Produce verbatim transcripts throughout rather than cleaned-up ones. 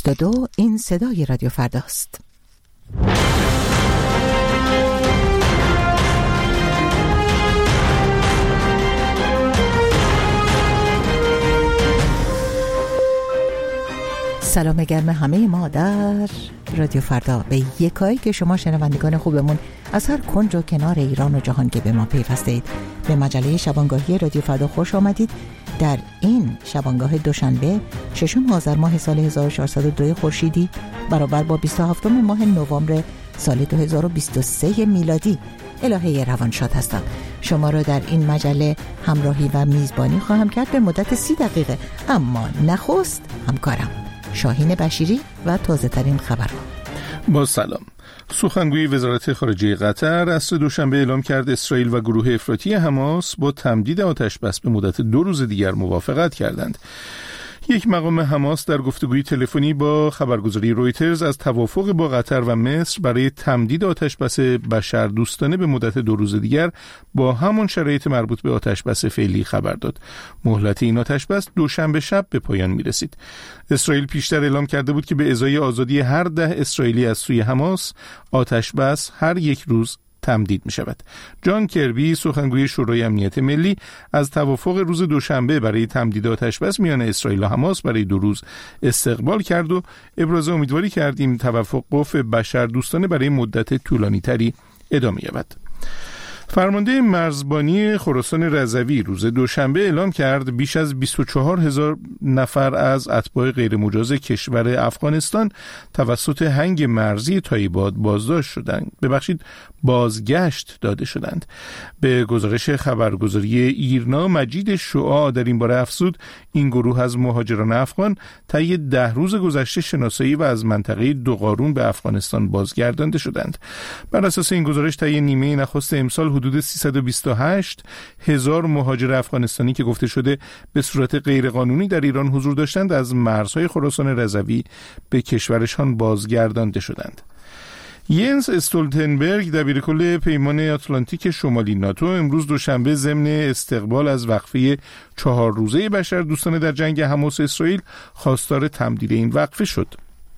هشت دو این صدای رادیو فرداست. سلام گرم همه ما در رادیو فردا به یکایی که شما شنوندگان خوبمون از هر کنج و کنار ایران و جهان که به ما پیوسته اید. به مجله شبانگاهی رادیو فردا خوش آمدید. در این شبانگاه دوشنبه ششم آذر ماه سال هزار و چهارصد و دو خورشیدی برابر با بیست و هفتم ماه نوامبر سال دو هزار و بیست و سه میلادی الهه روانشاد هستم. شما را در این مجله همراهی و میزبانی خواهم کرد به مدت سی دقیقه. اما نخست همکارم شاهین بشیری و تازه ترین خبرها. با سلام. سخنگوی وزارت خارجه قطر عصر دوشنبه اعلام کرد اسرائیل و گروه افراطی حماس با تمدید آتش بس به مدت دو روز دیگر موافقت کردند. یک مقام حماس در گفتگوی تلفنی با خبرگزاری رویترز از توافق با قطر و مصر برای تمدید آتشبس بشردوستانه به مدت دو روز دیگر با همان شرایط مربوط به آتشبس فعلی خبر داد. مهلت این آتشبس دوشنبه شب به پایان می رسید. اسرائیل پیشتر اعلام کرده بود که به ازای آزادی هر ده اسرائیلی از سوی حماس آتشبس هر یک روز تمدید می شود. جان کربی سخنگوی شورای امنیت ملی از توافق روز دوشنبه برای تمدید آتشبس میان اسرائیل و حماس برای دو روز استقبال کرد و ابراز امیدواری کرد این توافق بشردوستانه برای مدت طولانی تری ادامه یابد. فرمانده مرزبانی خراسان رضوی روز دوشنبه اعلام کرد بیش از بیست و چهار هزار نفر از اتباع غیرمجاز کشور افغانستان توسط هنگ مرزی تایباد بازداشت شدند. ببخشید بازگشت داده شدند. به گزارش خبرگزاری ایرنا مجید شعاع در این باره افزود این گروه از مهاجران افغان طی ده روز گذشته شناسایی و از منطقه دوقارون به افغانستان بازگردانده شدند. بر اساس این گزارش طی نیمه نخست امسال حدود سیصد و بیست و هشت هزار مهاجر افغانستانی که گفته شده به صورت غیرقانونی در ایران حضور داشتند از مرزهای خراسان رضوی به کشورشان بازگردانده شدند. ینس استولتنبرگ دبیرکل پیمان آتلانتیک شمالی ناتو امروز دوشنبه ضمن استقبال از وقفه چهار روزه بشردوستانه در جنگ حماس اسرائیل خواستار تمدید این وقفه شد.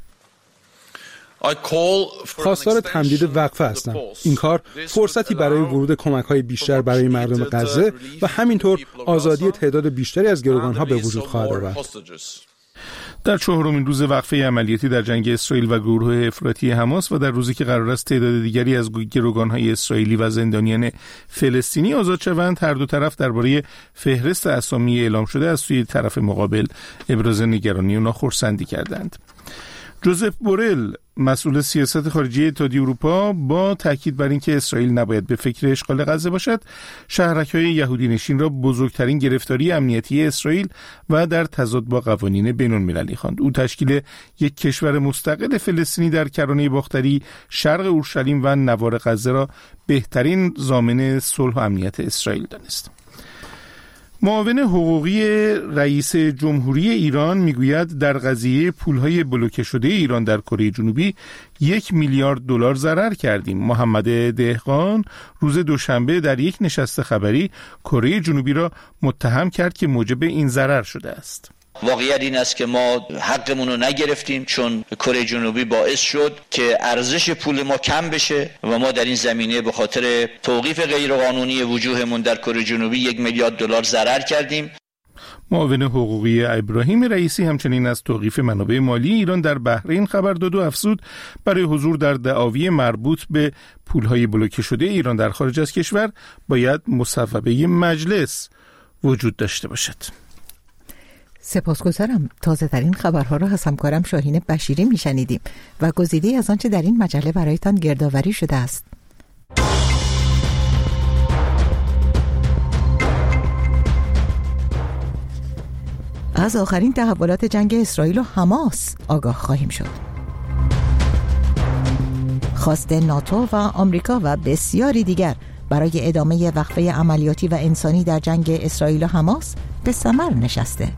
خواستار تمدید وقفه هستم. این کار فرصتی برای ورود کمک‌های بیشتر برای مردم غزه و همینطور آزادی تعداد بیشتری از گروگان‌ها به وجود خواهد آورد. در چهارمین روز وقفه عملیاتی در جنگ اسرائیل و گروه افراطی حماس و در روزی که قرار است تعداد دیگری از گروگان‌های اسرائیلی و زندانیان فلسطینی آزاد شوند، هر دو طرف درباره فهرست اسامی اعلام شده از سوی طرف مقابل ابراز نگرانی و ناخرسندی کردند. جوزف بورل مسئول سیاست خارجی اتحادیه اروپا با تاکید بر اینکه اسرائیل نباید به فکر اشغال غزه باشد، شهرک‌های یهودی نشین را بزرگترین گرفتاری امنیتی اسرائیل و در تضاد با قوانین بین‌المللی خواند. او تشکیل یک کشور مستقل فلسطینی در کرانه باختری شرق اورشلیم و نوار غزه را بهترین ضامن صلح و امنیت اسرائیل دانست. معاون حقوقی رئیس جمهوری ایران میگوید در قضیه پولهای بلوکه شده ایران در کره جنوبی یک میلیارد دلار ضرر کردیم. محمد دهقان روز دوشنبه در یک نشست خبری کره جنوبی را متهم کرد که موجب این ضرر شده است. واقعیت این است که ما حقمون رو نگرفتیم، چون کره جنوبی باعث شد که ارزش پول ما کم بشه و ما در این زمینه به خاطر توقیف غیرقانونی وجوهمون در کره جنوبی یک میلیارد دلار ضرر کردیم. معاون حقوقی ابراهیم رئیسی همچنین از توقیف منابع مالی ایران در بحرین خبر داد و افزود برای حضور در دعاوی مربوط به پولهای بلوکه شده ایران در خارج از کشور باید مصوبه مجلس وجود داشته باشد. سپاسگزارم. تازه ترین خبرها را از همکارم شاهین بشیری میشنیدیم و گزیده از آنچه در این مجله برایتان گردآوری شده است. از آخرین تحولات جنگ اسرائیل و حماس آگاه خواهیم شد. خواست ناتو و آمریکا و بسیاری دیگر برای ادامه وقفه عملیاتی و انسانی در جنگ اسرائیل و حماس به ثمر نشسته.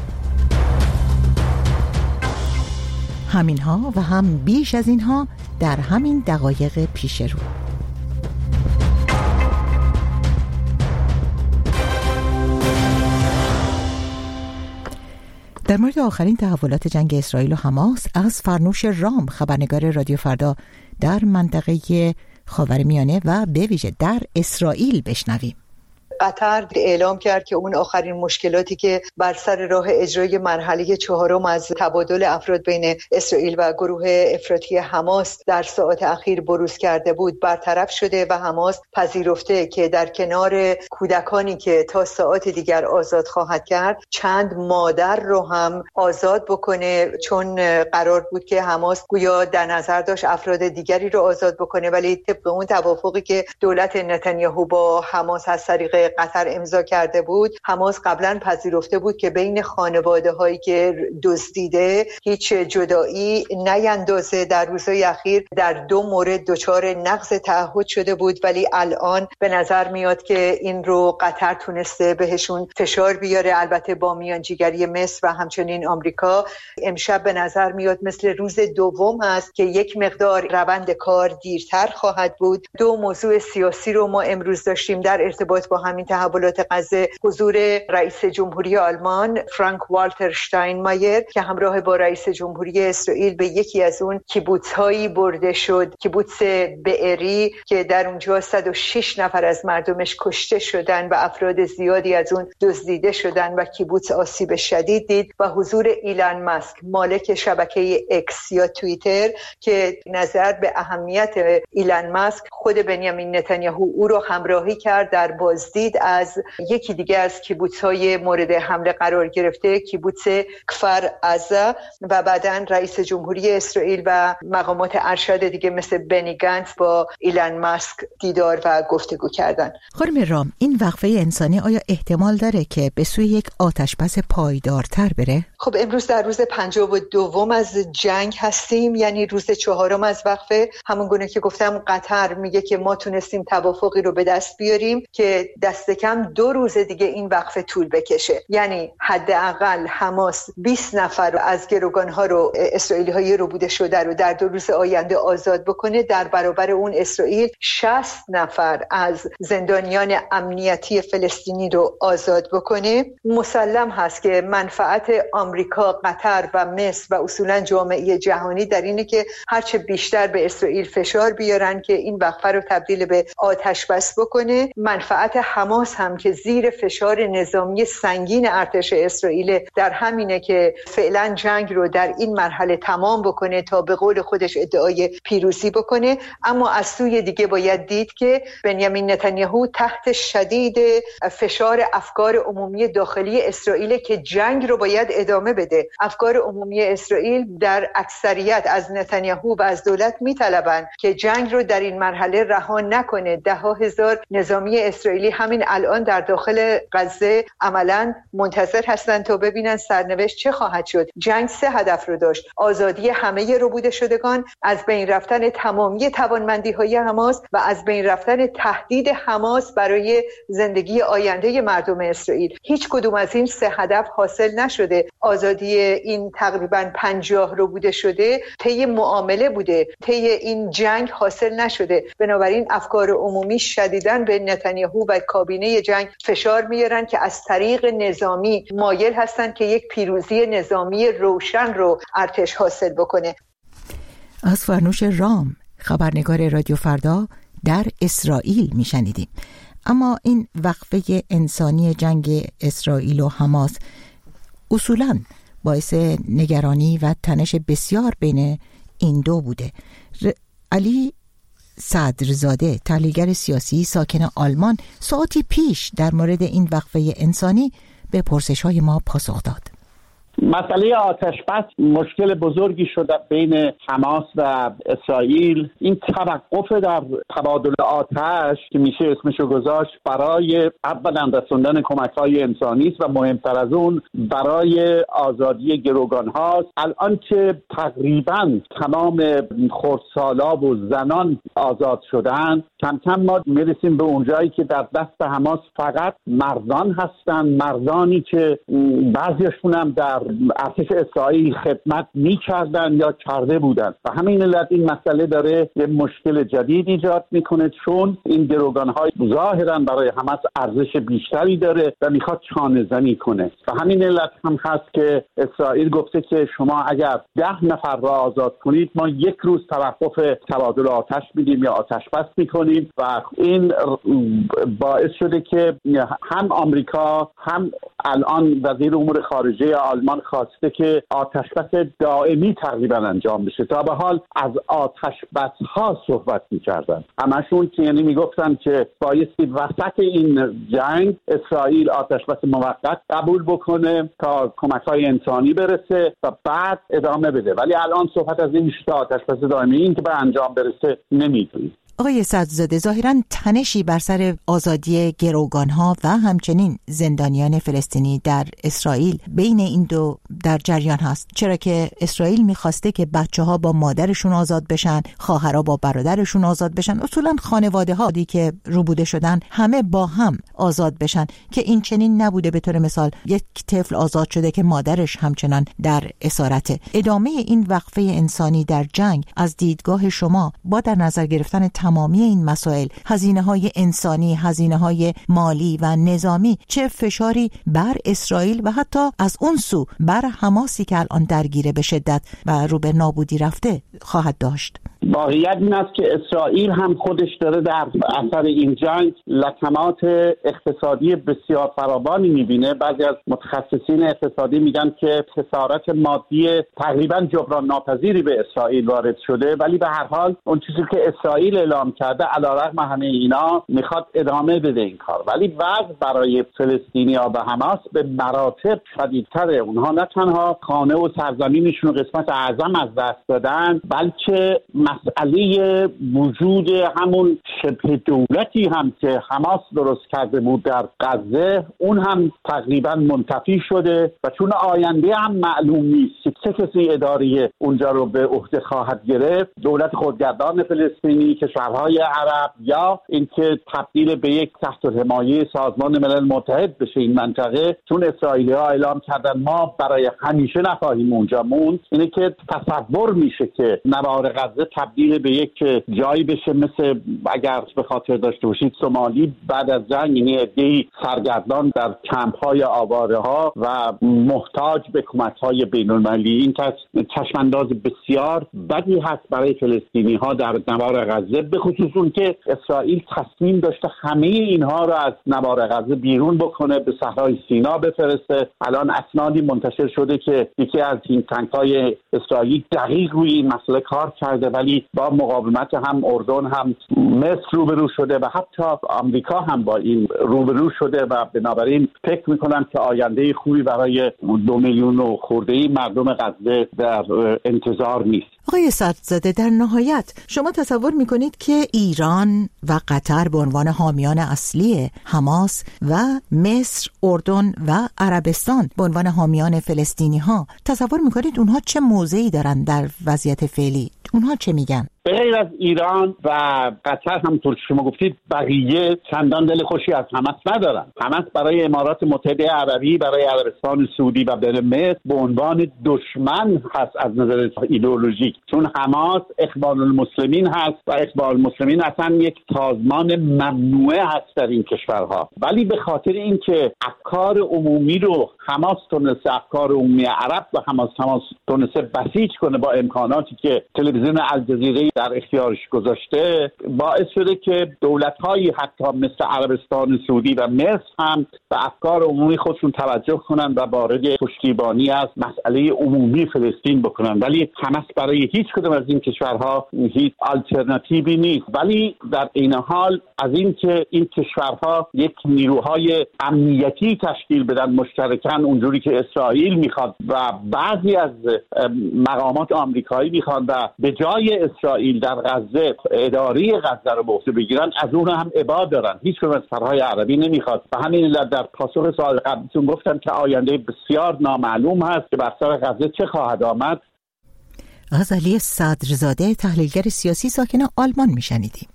همینها و هم بیش از اینها در همین دقایق پیش رو. در مورد آخرین تحولات جنگ اسرائیل و حماس از فرنوش رام، خبرنگار رادیو فردا در منطقه خاورمیانه و به ویژه در اسرائیل بشنویم. قطر اعلام کرد که اون آخرین مشکلاتی که بر سر راه اجرای مرحله چهارم از تبادل افراد بین اسرائیل و گروه افراطی حماس در ساعات اخیر بروز کرده بود برطرف شده و حماس پذیرفته که در کنار کودکانی که تا ساعات دیگر آزاد خواهد کرد چند مادر رو هم آزاد بکنه، چون قرار بود که حماس گویا در نظر داشت افراد دیگری رو آزاد بکنه، ولی طبق اون توافقی که دولت نتانیاهو با حماس از طریق قطر امضا کرده بود، حماس قبلا پذیرفته بود که بین خانواده هایی که دزدیده هیچ جدایی نیندازه. در روزهای اخیر در دو مورد دچار نقض تعهد شده بود، ولی الان به نظر میاد که این رو قطر تونسته بهشون فشار بیاره، البته با میانجیگری مصر و همچنین آمریکا. امشب به نظر میاد مثل روز دوم هست که یک مقدار روند کار دیرتر خواهد بود. دو موضوع سیاسی رو ما امروز داشتیم در ارتباط با همین تحولات غزه. حضور رئیس جمهوری آلمان فرانک والتر شتاینمایر که همراه با رئیس جمهوری اسرائیل به یکی از اون کیبوتس‌هایی برده شد، کیبوتس بئری که در اونجا صد و شش نفر از مردمش کشته شدن و افراد زیادی از اون دزدیده شدن و کیبوتس آسیب شدید دید، و حضور ایلان ماسک مالک شبکه اکس یا توییتر که نظر به اهمیت ایلان ماسک خود بنیامین نتانیاهو او رو همراهی کرد در بازدید از یکی دیگه از کیبوتس‌های مورد حمله قرار گرفته، کیبوتس کفر عزه، و بعداً رئیس جمهوری اسرائیل و مقامات ارشد دیگه مثل بنی گانتز با ایلان ماسک دیدار و گفتگو کردن. خانم رام، این وقفه انسانی آیا احتمال داره که به سوی یک آتشبس پایدارتر بره؟ خب امروز در روز پنجاه و دوم از جنگ هستیم، یعنی روز چهارم از وقفه. همون گونه که گفتم قطر میگه که ما تونستیم توافقی رو به دست بیاریم که دست کم دو روز دیگه این وقفه طول بکشه، یعنی حداقل حماس بیست نفر از گروگان‌ها رو اسرائیلی های ربوده شده رو در دو روز آینده آزاد بکنه، در برابر اون اسرائیل شصت نفر از زندانیان امنیتی فلسطینی رو آزاد بکنه. مسلم هست که منفعت آمریکا، قطر و مصر و اصولا جامعه جهانی در اینه که هرچه بیشتر به اسرائیل فشار بیارن که این وقفه رو تبدیل به آتش بس بکنه. منفعت حماس هم که زیر فشار نظامی سنگین ارتش اسرائیل در همینه که فعلا جنگ رو در این مرحله تمام بکنه تا به قول خودش ادعای پیروزی بکنه. اما از سوی دیگه باید دید که بنیامین نتانیاهو تحت شدید فشار افکار عمومی داخلی اسرائیل که جنگ رو باید ادامه بده. افکار عمومی اسرائیل در اکثریت از نتانیاهو و از دولت میطلبن که جنگ رو در این مرحله رها نکنه. ده ها هزار نظامی اسرائیلی همین الان در داخل غزه عملاً منتظر هستن تا ببینن سرنوشت چه خواهد شد. جنگ سه هدف رو داشت: آزادی همه ربوده شدگان، از بین رفتن تمامی توانمندی‌های حماس و از بین رفتن تهدید حماس برای زندگی آینده مردم اسرائیل. هیچ کدوم از این سه هدف حاصل نشده. آزادی این تقریباً پنجاه ربوده شده طی معامله بوده، طی این جنگ حاصل نشده. بنابراین افکار عمومی شدیداً به نتانیاهو و کابینه جنگ فشار میارن که از طریق نظامی مایل هستن که یک پیروزی نظامی روشن رو ارتش حاصل بکنه. از فرنوش رام، خبرنگار رادیو فردا در اسرائیل میشنیدیم. اما این وقفه انسانی جنگ اسرائیل و حماس اصولاً باعث نگرانی و تنش بسیار بین این دو بوده. ر... علی صدرزاده، تحلیلگر سیاسی ساکن آلمان، ساعتی پیش در مورد این وقفه انسانی به پرسش‌های ما پاسخ داد. مسئله آتش بس مشکل بزرگی شده بین حماس و اسرائیل. این توقف در تبادل آتش که میشه اسمشو گذاشت برای اولا رسوندن کمک‌های انسانی است و مهمتر از اون برای آزادی گروگان هاست. الان که تقریبا تمام خردسالا و زنان آزاد شدن، کم کم ما میرسیم به اونجایی که در دست حماس فقط مردان هستن، مردانی که بعضیشون هم در ارتش اسرائیل خدمت می‌کردن یا کرده بودن و همین علت این مسئله داره یه مشکل جدید ایجاد میکنه، چون این گروگان‌های ظاهراً برای حماس ارزش بیشتری داره و میخواد چانه‌زنی کنه و همین علت هم هست که اسرائیل گفته که شما اگر ده نفر را آزاد کنید ما یک روز توقف تبادل آتش میدیم یا آتش بس میکنیم و این باعث شده که هم آمریکا هم الان وزیر امور خارجه آلمان خواسته که آتش بس دائمی تقریبا انجام بشه. تا به حال از آتش بس ها صحبت میکردن، همشون که یعنی میگفتن که بایستی وسط این جنگ اسرائیل آتش بس موقت قبول بکنه تا کمک های انسانی برسه و بعد ادامه بده، ولی الان صحبت از این میشه آتش بس دائمی این که به انجام برسه نمیدونی. آقای صدرزاده، ظاهراً تنشی بر سر آزادی گروگان‌ها و همچنین زندانیان فلسطینی در اسرائیل بین این دو در جریان هست، چرا که اسرائیل می‌خواسته که بچه‌ها با مادرشون آزاد بشن، خواهرها با برادرشون آزاد بشن، اصولاً خانواده‌هایی که روبوده شدن همه با هم آزاد بشن، که این چنین نبوده. به طور مثال یک طفل آزاد شده که مادرش همچنان در اسارته. ادامه این وقفه انسانی در جنگ از دیدگاه شما با در نظر گرفتن تمامی این مسائل، هزینه‌های انسانی، هزینه‌های مالی و نظامی، چه فشاری بر اسرائیل و حتی از اون سو بر حماسی که الان درگیره به شدت و رو به نابودی رفته خواهد داشت؟ واقعیت این است که اسرائیل هم خودش داره در اثر این جنگ لطمات اقتصادی بسیار فراوانی می‌بینه. بعضی از متخصصین اقتصادی میگن که خسارت مادی تقریباً جبران ناپذیری به اسرائیل وارد شده، ولی به هر حال اون چیزی که اسرائیل اعلام کرده علیرغم همه اینا میخواد ادامه بده این کار، ولی وضع برای فلسطینی‌ها و حماس به مراتب شدیدتره. اونها نه تنها خانه و سرزمینشون قسمت اعظم از دست دادن، بلکه مسئله وجود همون شبه دولتی هم که حماس درست کرده بود در غزه اون هم تقریبا منتفی شده و چون آینده هم معلوم نیست چه کسی اداره اونجا رو به عهده خواهد گرفت، دولت خودگردان فلسطینی، کشورهای عرب، یا اینکه تبدیل به یک تحت حمایه سازمان ملل متحد بشه این منطقه، چون اسرائیلی‌ها اعلام کردن ما برای همیشه نخواهیم اونجا موند. اینه که تصور میشه که نوار غزه تبدیل به یک جایی بشه مثل اگر به خاطر داشته باشید سومالی بعد از جنگ، یعنی عده‌ای سرگردان در کمپ‌های آواره‌ها و محتاج به کمک‌های بین‌المللی. این چشم‌انداز بسیار بدی هست برای فلسطینی‌ها در نوار غزه، به خصوص اون که اسرائیل تصمیم داشته همه اینها رو از نوار غزه بیرون بکنه، به صحرای سینا بفرسته. الان اسنادی منتشر شده که یکی از این تانک‌های اسرائیلی دقیق روی این مسئله کار کرده، ولی با مقاومت هم اردن هم مصر روبرو شده و حتی آمریکا هم با این روبرو شده و بنابراین فکر میکنم که آینده خوبی برای دو میلیون و خورده‌ای مردم غزه در انتظار نیست. آقای صدرزاده، در نهایت شما تصور میکنید که ایران و قطر به عنوان حامیان اصلی حماس و مصر، اردن و عربستان به عنوان حامیان فلسطینی ها، تصور میکنید اونها چه موضعی دارن در وضعیت فعلی؟ اونها چه میگن؟ به غیر از ایران و قطر همونطور که شما گفتید بقیه چندان دل خوشی از حماس ندارن. حماس برای امارات متحده عربی، برای عربستان سعودی و برای مصر به عنوان دشمن هست از نظر ایدئولوژیک، چون حماس اخوان المسلمین هست و اخوان المسلمین اصلا یک سازمان ممنوعه هست در این کشورها، ولی به خاطر اینکه افکار عمومی رو حماس تونسته، افکار عمومی عرب و حماس حماس تونسته بسیج کنه با امکاناتی که تلویزیون الجزیره در اختیارش گذاشته، باعث شده که دولت‌هایی حتی مثل عربستان سعودی و مصر هم به افکار عمومی خودشون توجه کنن و وارد پشتیبانی از مسئله عمومی فلسطین بکنن، ولی حماس برای هیچ کدوم از این کشورها هیچ آلترناتیوی نیست. ولی در این حال از این که این کشورها یک نیروهای امنیتی تشکیل بدن مشترکاً اونجوری که اسرائیل میخواد و بعضی از مقامات آمریکایی میخوان و به جای اسرائیل در غزه اداره غزه رو به عهده بگیرن، از اون هم ابا دارن. هیچ کدوم از کشورهای عربی نمیخواد و همین علت در پاسخ سوال قبلیتون گفتم که آینده بسیار نامعلوم هست که بر سر غزه چه خواهد آمد. غزالی صدرزاده، تحلیلگر سیاسی ساکن آلمان میشنیدیم.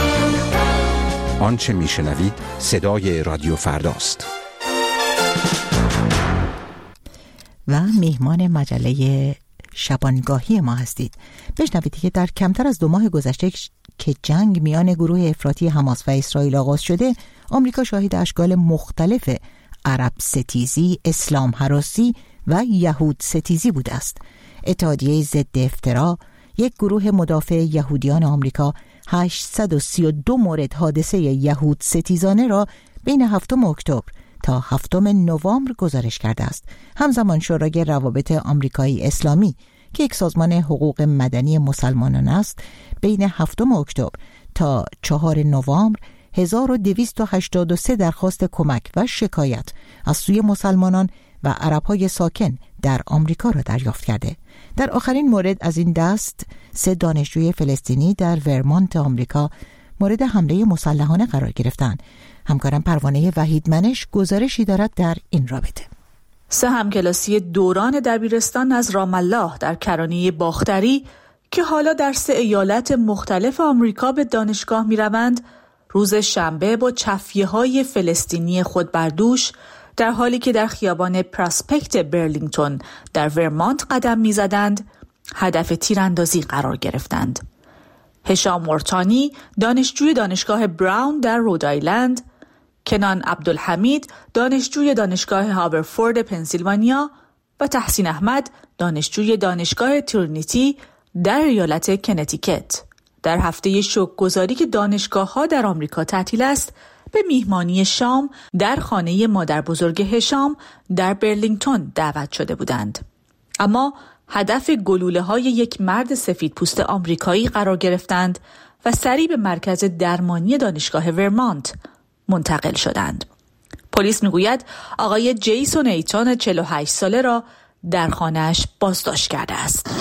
آنچه میشنوید صدای رادیو فرداست. و میهمان مجله شبانگاهی ما هستید. بشنوید که در کمتر از دو ماه گذشته که جنگ میان گروه افراطی حماس و اسرائیل آغاز شده، آمریکا شاهد اشکال مختلف عرب ستیزی، اسلام هراسی و یهود ستیزی بوده است. اتحادیه ضد افترا، یک گروه مدافع یهودیان آمریکا، هشتصد و سی و دو مورد حادثه یهود ستیزانه را بین هفتم اکتبر تا هفتم نوامبر گزارش کرده است. همزمان شورای روابط آمریکایی اسلامی که یک سازمان حقوق مدنی مسلمانان است، بین هفتم اکتبر تا چهارم نوامبر هزار و دویست و هشتاد و سه درخواست کمک و شکایت از سوی مسلمانان و عرب‌های ساکن در آمریکا را دریافت کرده. در آخرین مورد از این دست، سه دانشجوی فلسطینی در ورمانت آمریکا مورد حمله مسلحانه قرار گرفتند. همکارم پروانه وحیدمنش گزارشی دارد در این رابطه. سه همکلاسی دوران دبیرستان از رام الله در کرانه باختری که حالا در سه ایالت مختلف آمریکا به دانشگاه می روند، روز شنبه با چفیه‌های فلسطینی خود بر دوش، در حالی که در خیابان پراسپکت برلینگتون در ورمانت قدم می زدند، هدف تیراندازی قرار گرفتند. هشام ورتانی، دانشجوی دانشگاه براون در رودایلند، کنان عبدالحمید، دانشجوی دانشگاه هاورفورد پنسیلوانیا و تحسین احمد، دانشجوی دانشگاه ترینیتی در ایالت کنتیکت، در هفته شوک‌گذاری که دانشگاه‌ها در آمریکا تعطیل است، به میهمانی شام در خانه مادر بزرگ هشام در برلینگتون دعوت شده بودند. اما هدف گلوله‌های یک مرد سفید پوست آمریکایی قرار گرفتند و سریع به مرکز درمانی دانشگاه ورمانت منتقل شدند. پلیس میگوید آقای جیسون ایتون چهل و هشت ساله را در خانه‌اش بازداشت کرده است.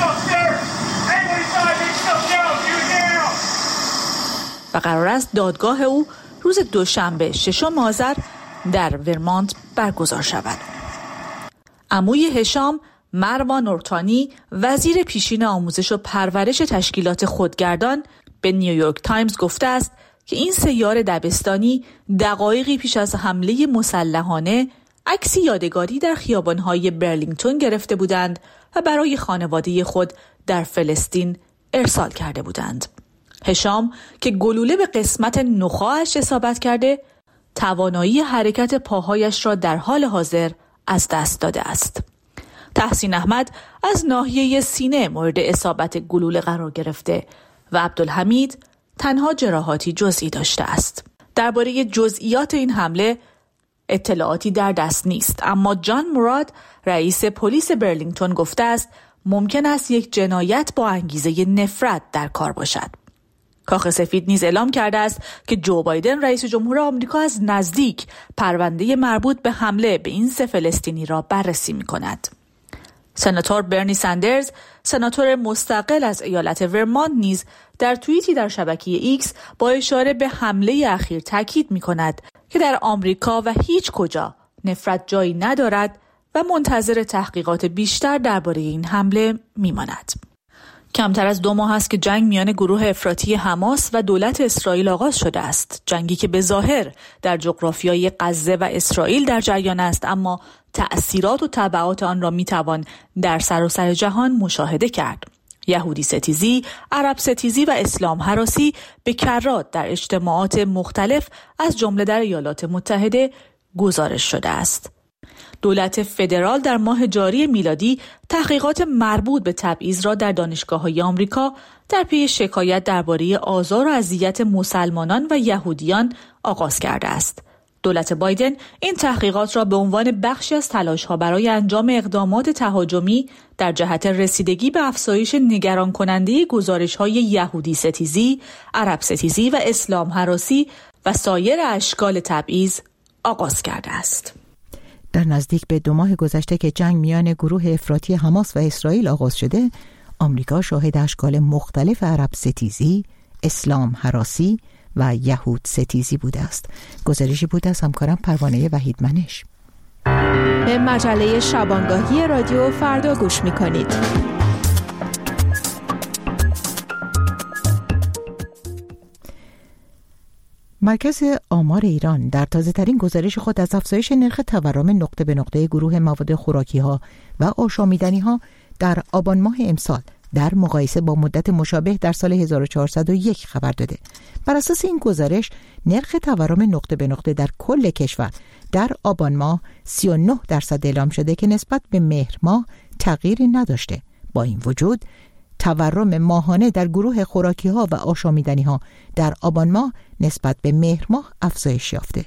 و قرار است دادگاه او روز دوشنبه ششم آذر در ورمانت برگزار شود. عموی هشام، مروان ورتانی، وزیر پیشین آموزش و پرورش تشکیلات خودگردان، به نیویورک تایمز گفته است که این سیار دبستانی دقایقی پیش از حمله مسلحانه عکسی یادگاری در خیابان‌های برلینگتون گرفته بودند و برای خانواده خود در فلسطین ارسال کرده بودند. هشام که گلوله به قسمت نخاعش اصابت کرده، توانایی حرکت پاهایش را در حال حاضر از دست داده است. تحسین احمد از ناحیه سینه مورد اصابت گلوله قرار گرفته و عبدالحمید تنها جراحاتی جزئی داشته است. درباره جزئیات این حمله اطلاعاتی در دست نیست، اما جان مراد، رئیس پلیس برلینگتون، گفته است ممکن است یک جنایت با انگیزه نفرت در کار باشد. کاخ سفید نیز اعلام کرده است که جو بایدن رئیس جمهور آمریکا از نزدیک پرونده مربوط به حمله به این سه فلسطینی را بررسی می‌کند. سناتور برنی سندرز، سناتور مستقل از ایالت ورمانت، نیز در توییتی در شبکه ایکس با اشاره به حمله اخیر تاکید می‌کند که در آمریکا و هیچ کجا نفرت جایی ندارد و منتظر تحقیقات بیشتر درباره این حمله می‌ماند. کمتر از دو ماه است که جنگ میان گروه افراطی حماس و دولت اسرائیل آغاز شده است. جنگی که به ظاهر در جغرافیای غزه و اسرائیل در جریان است، اما تأثیرات و تبعات آن را میتوان در سراسر جهان مشاهده کرد. یهودی ستیزی، عرب ستیزی و اسلام هراسی به کرات در اجتماعات مختلف از جمله در ایالات متحده گزارش شده است. دولت فدرال در ماه جاری میلادی تحقیقات مربوط به تبعیض را در دانشگاه‌های آمریکا در پی شکایت درباره آزار و اذیت مسلمانان و یهودیان آغاز کرده است. دولت بایدن این تحقیقات را به عنوان بخشی از تلاش‌ها برای انجام اقدامات تهاجمی در جهت رسیدگی به افزایش نگران کننده گزارش‌های یهودی ستیزی، عرب ستیزی و اسلام هراسی و سایر اشکال تبعیض آغاز کرده است. در نزدیک به دو ماه گذشته که جنگ میان گروه افراطی حماس و اسرائیل آغاز شده، آمریکا شاهد اشکال مختلف عرب ستیزی، اسلام هراسی و یهود ستیزی بوده است. گزارشی بود از همکارم پروانه وحیدمنش. به مجله شبانگاهی رادیو فردا گوش می‌کنید. مرکز آمار ایران در تازه‌ترین گزارش خود از افزایش نرخ تورم نقطه به نقطه گروه مواد خوراکی‌ها و آشامیدنی‌ها در آبان ماه امسال در مقایسه با مدت مشابه در سال هزار و چهارصد و یک خبر داده. بر اساس این گزارش نرخ تورم نقطه به نقطه در کل کشور در آبان ماه سی و نه درصد اعلام شده که نسبت به مهر ماه تغییری نداشته. با این وجود تورم ماهانه در گروه خوراکی‌ها و آشامیدنی‌ها در آبان ماه نسبت به مهر ماه افزایش یافته.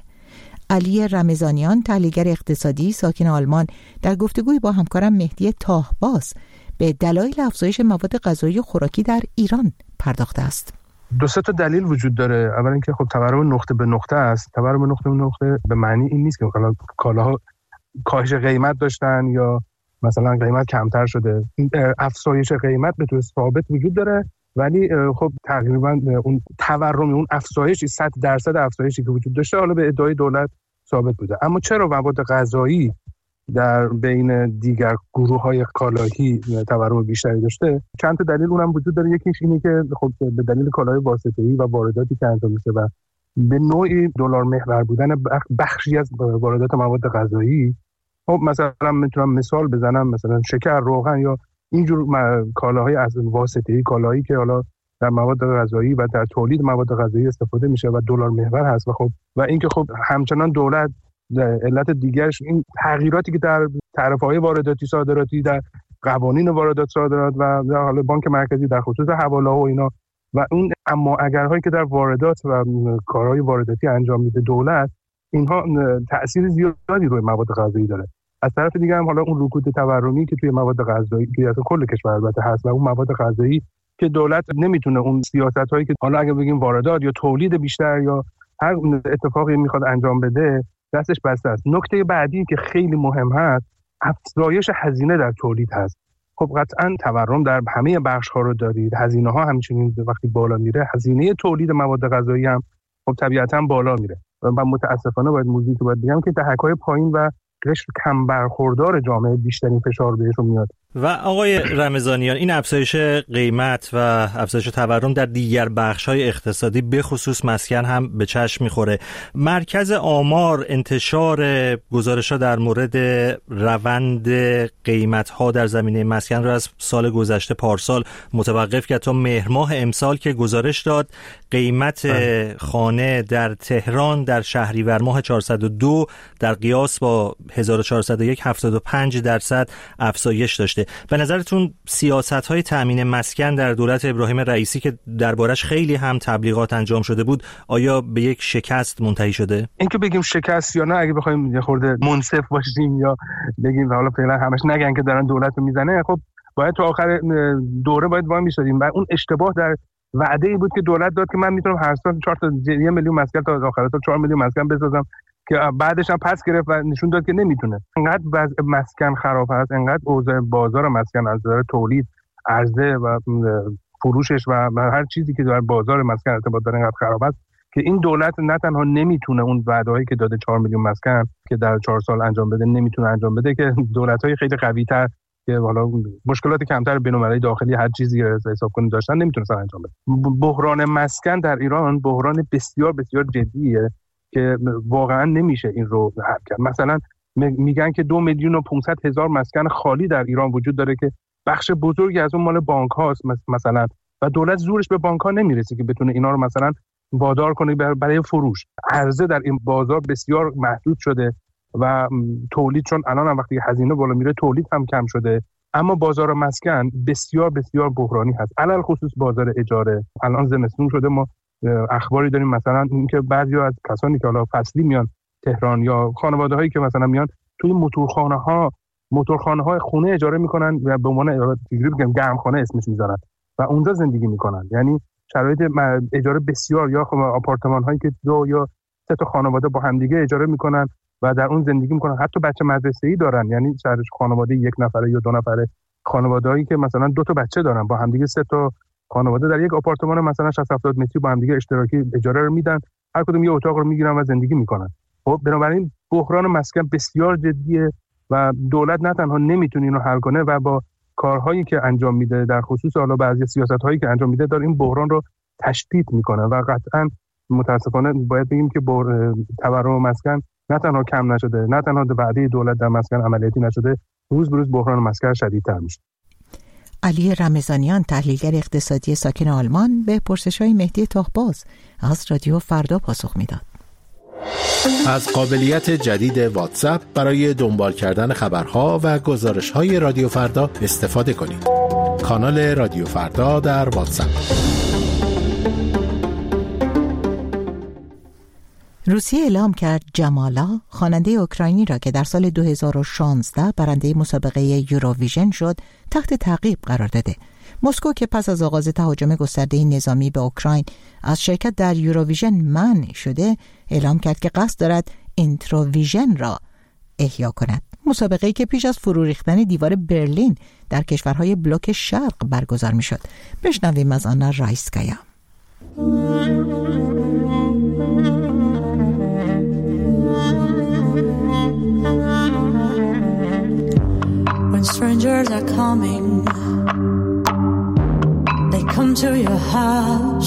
علی رمضانیان، تحلیلگر اقتصادی ساکن آلمان، در گفتگوی با همکارم مهدی تاهباز به دلایل افزایش مواد غذایی خوراکی در ایران پرداخته است. دو سه تا دلیل وجود داره. اول اینکه خب تورم نقطه به نقطه است. تورم نقطه به نقطه به معنی این نیست که مثلا کالاها کاهش قیمت داشتن یا مثلا قیمت کمتر شده. این افزایش قیمت به طور ثابت وجود داره، ولی خب تقریبا اون تورم، اون افزایشی صد درصد افزایشی که وجود داشته حالا به ادعای دولت ثابت بوده. اما چرا مواد غذایی در بین دیگر گروه‌های کالاهی تورم بیشتری داشته؟ چند تا دلیل اونم وجود داره. یکیش اینه که خب به دلیل کالاهای واسطه‌ای و وارداتی که انجام میشه و به نوعی دلار محور بودن بخشی از واردات مواد غذایی. خب مثلا میتونم مثال بزنم، مثلا شکر، روغن یا اینجور کالاهای از واسطه‌ای، کالاهایی که حالا در مواد غذایی و در تولید مواد غذایی استفاده میشه و دلار محور هست و خب و اینکه خب همچنان دولت علت دیگرش این تغییراتی که در تعرفه‌های وارداتی صادراتی، در قوانین واردات صادرات و در حال بانک مرکزی در خصوص حواله‌ها و اینا و اون اما اگرهایی که در واردات و کارهای وارداتی انجام میده دولت، اینها تأثیر زیادی روی مواد غذایی داره. از طرف دیگه هم حالا اون رکود تورمی که توی مواد غذایی که از کل کشور البته هست و اون مواد غذایی که دولت نمیتونه اون سیاست‌هایی که حالا اگه بگیم واردات یا تولید بیشتر یا هر اتفاقی میخواد انجام بده دستش بسته است. نکته بعدی که خیلی مهم هست افزایش هزینه در تولید هست. خب قطعاً تورم در همه بخش‌ها رو دارید، هزینه‌ها همچنین وقتی بالا میره هزینه تولید مواد غذایی هم خب طبیعتاً بالا میره و متاسفانه باید موضوعی که باید بگم که دهک‌های پایین و قشر کم برخوردار جامعه بیشترین فشار بهشون میاد. و آقای رمضانیان، این افزایش قیمت و افزایش تورم در دیگر بخش‌های اقتصادی به خصوص مسکن هم به چشم می‌خوره. مرکز آمار انتشار گزارش‌ها در مورد روند قیمت‌ها در زمینه مسکن را از سال گذشته پارسال متوقف کرد تا مهر ماه امسال که گزارش داد قیمت خانه در تهران در شهریور ماه چهارصد و دو در قیاس با هزار و چهارصد و یک هفتاد و پنج درصد افزایش داشته. به نظرتون سیاست‌های تأمین مسکن در دولت ابراهیم رئیسی که دربارش خیلی هم تبلیغات انجام شده بود آیا به یک شکست منتهی شده؟ اینکه بگیم شکست یا نه، اگه بخوایم یه خورده منصف باشیم یا بگیم حالا فعلا همش نگن که دارن دولت رو میزنه، خب باید تا آخر دوره باید وای میسادیم و اون اشتباه در وعده‌ای بود که دولت داد که من میتونم هر سال چهار تا یه میلیون مسکن تا آخر سال چهار میلیون مسکن بسازم که بعدش هم پس گرفت و نشون داد که نمیتونه. انقدر وضع مسکن خراب هست، انقدر اوضاع بازار مسکن از نظر تولید، عرضه و فروشش و هر چیزی که در بازار مسکن ارتباط داره انقدر خراب است که این دولت نه تنها نمیتونه اون وعده‌هایی که داده چهار میلیون مسکن که در چهار سال انجام بده نمیتونه انجام بده، که دولت‌های خیلی قوی‌تر که حالا مشکلات کمتر بین‌المللی داخلی هر چیزی رو حساب کنید داشتن نمیتونن انجام بده. بحران مسکن در ایران بحران بسیار بسیار جدیه که واقعا نمیشه این رو حل کرد. مثلا میگن که دو میلیون و پانصد هزار مسکن خالی در ایران وجود داره که بخش بزرگی از اون مال بانک هاست مثلا و دولت زورش به بانک ها نمیرسه که بتونه اینا رو مثلا وادار کنه برای فروش. عرضه در این بازار بسیار محدود شده و تولید چون الان هم وقتی هزینه بالا میره تولید هم کم شده، اما بازار مسکن بسیار بسیار بحرانی هست، علل خصوص بازار اجاره. الان زمستون شده، ما اخباری داریم مثلا اینکه بعضیا از کسانی که حالا فصلی میان تهران یا خانواده هایی که مثلا میان توی موتورخانه ها موتورخانه های خونه اجاره میکنن و به عنوان چجوری بگم گرمخانه اسمش میذارن و اونجا زندگی میکنن. یعنی شرایط اجاره بسیار، یا خب آپارتمان هایی که دو یا سه تا خانواده با هم دیگه اجاره میکنن و در اون زندگی میکنن. حتی بچه مدرسه‌ای دارن، یعنی سرش خانواده یک نفره یا دو نفره، خانواده‌ای که مثلا دو تا بچه دارن با هم دیگه سه تا خانواده در یک آپارتمان مثلا شصت هفتاد متری با هم دیگه اشتراکی اجاره رو میدن، هر کدوم یه اتاق رو میگیرن و زندگی میکنن. خب بنابراین بحران مسکن بسیار جدیه و دولت نه تنها نمیتونه اینو حل کنه و با کارهایی که انجام میده در خصوص حالا بعضی سیاست‌هایی که انجام میده داره این بحران رو تشدید میکنه و قطعاً متاسفانه باید بگیم که تورم مسکن نه تنها کم نشده، نه تنها وعده دولت در مسکن عملیاتی نشده، روز به روز بحران مسکن شدیدتر میشه. علی رمضانیان، تحلیلگر اقتصادی ساکن آلمان، به پرسش‌های مهدی تاهباز از رادیو فردا پاسخ میداد. از قابلیت جدید واتساپ برای دنبال کردن خبرها و گزارش‌های رادیو فردا استفاده کنید. کانال رادیو فردا در واتساپ. روسیه اعلام کرد جمالا، خواننده اوکراینی را که در سال دو هزار و شانزده برنده مسابقه یوروویژن شد، تحت تعقیب قرار داده. مسکو که پس از آغاز تهاجم گسترده نظامی به اوکراین از شرکت در یوروویژن منع شده، اعلام کرد که قصد دارد اینتروویژن را احیا کند. مسابقه‌ای که پیش از فرو ریختن دیوار برلین در کشورهای بلوک شرق برگزار می‌شد. بشنویم از آنا رایسکایا. When strangers are coming, they come to your house,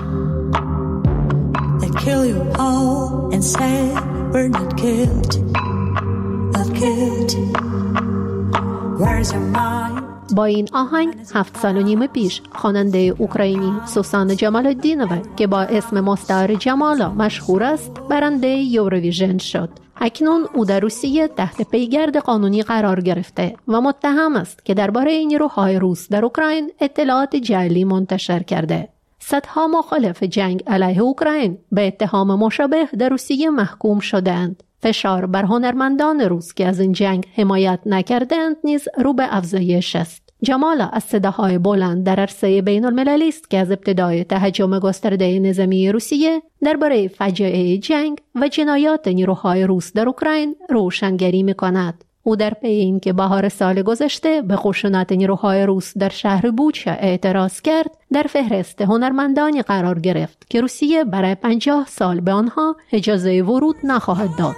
they kill you all and say we're not killed, not killed. Where's your mind? با این آهنگ هفت سال و نیم پیش خواننده اوکراینی سوسان جمال‌الدینووا که با اسم مستعار جمالا مشهور است، برنده یوروویژن شد. اکنون او در روسیه تحت پیگرد قانونی قرار گرفته و متهم است که درباره نیروهای روس در اوکراین اطلاعات جعلی منتشر کرده. صدها مخالف جنگ علیه اوکراین به اتهام مشابه در روسیه محکوم شدند. فشار بر هنرمندان روس که از این جنگ حمایت نکردند نیز رو به افزایش است. جمالا از صداهای بلند در عرصه بین المللی است که از ابتدای تهاجم گسترده نظامی روسیه درباره فجایع جنگ و جنایات نیروهای روس در اوکراین روشنگری می‌کند. او در پی این که بهار سال گذشته به خشونت نیروهای روس در شهر بوچا اعتراض کرد، در فهرست هنرمندانی قرار گرفت که روسیه برای پنجاه سال به آنها اجازه ورود نخواهد داد.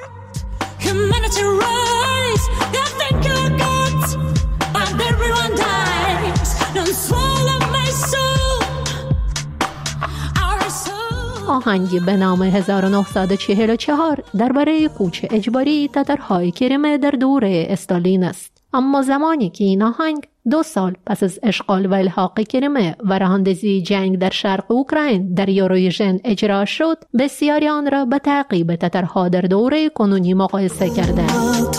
آهنگی به نام هزار و نهصد و چهل و چهار درباره کوچ اجباری تاتارهای کریمه در دوره استالین است. اما زمانی که این آهنگ دو سال پس از اشغال و الحاق کریمه و راهاندازی جنگ در شرق اوکراین در یوروویژن اجرا شد، بسیاری آن را به تعقیب تاتارها در دوره کنونی مقایسه کردند.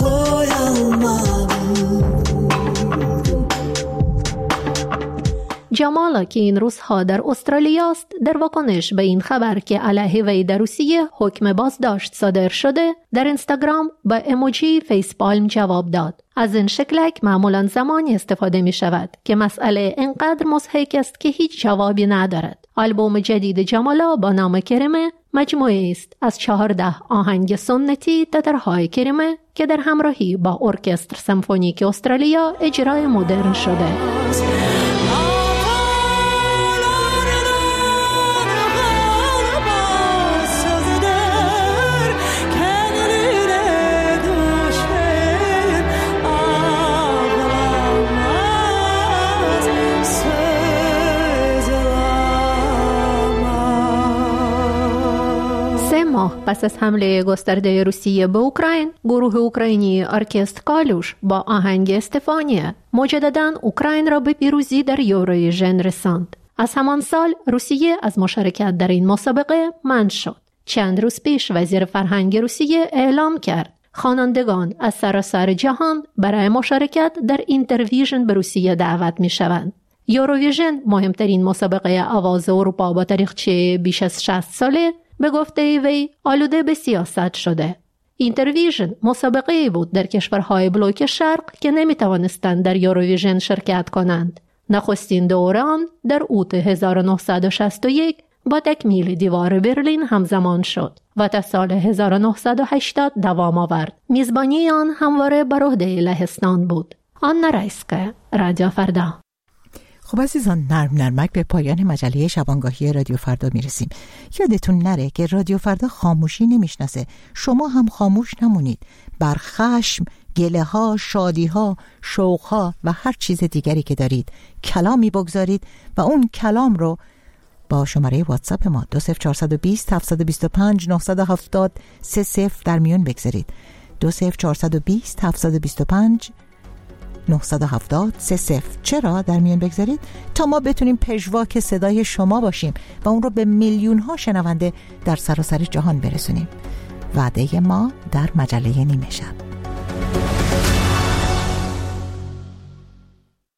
جمالا که این روزها در استرالیا است، در واکنش به این خبر که علیه وی در روسیه حکم بازداشت صادر شده، در اینستاگرام با ایموجی فیس پالم جواب داد. از این شکلک معمولا زمانی استفاده می شود که مسئله اینقدر مضحک است که هیچ جوابی ندارد. آلبوم جدید جمالا با نام کریمه مجموعه است از چهارده آهنگ سنتی تاتارهای کریمه که در همراهی با ارکستر سمفونیک استرالیا اجرای مدرن شده. پس از حمله گسترده روسیه به اوکراین، گروه اوکراینی ارکستر کالوش با آهنگ استفانیا مجدداً اوکراین را به پیروزی در یوروویژن رساند. از همان سال روسیه از مشارکت در این مسابقه منع شد. چند روز پیش وزیر فرهنگ روسیه اعلام کرد خوانندگان از سراسر جهان برای مشارکت در اینتروویژن به روسیه دعوت می شوند. یوروویژن مهمترین مسابقه آواز اروپا با تاریخچه بیش از شصت ساله به گفته وی آلوده به سیاست شده. اینتروویژن مسابقه بود در کشورهای بلوک شرق که نمی توانستند در یوروویژن شرکت کنند. نخستین دوره آن در اوت هزار و نهصد و شصت و یک با تکمیل دیوار برلین همزمان شد و تا سال هزار و نهصد و هشتاد دوام آورد. میزبانی آن همواره بر عهده لهستان بود. آنا رایسکایا، رادیو فردا. خب عزیزان، نرم نرمک به پایان مجله شبانگاهی رادیو فردا میرسیم. یادتون نره که رادیو فردا خاموشی نمیشناسه. شما هم خاموش نمونید. بر خشم، گله ها، شادی ها، شوق ها و هر چیز دیگری که دارید کلامی بگذارید و اون کلام رو با شماره واتساپ ما دو صفر چهار دو صفر هفت دو پنج نه هفت صفر سه صفر در میون بگذارید. دو صفر چهار دو صفر هفت دو پنج نه هفت سه صفر. چرا در میون بگذارید؟ تا ما بتونیم پژواک صدای شما باشیم و اون رو به میلیون ها شنونده در سراسر جهان برسونیم. وعده ما در مجله نیمه شب.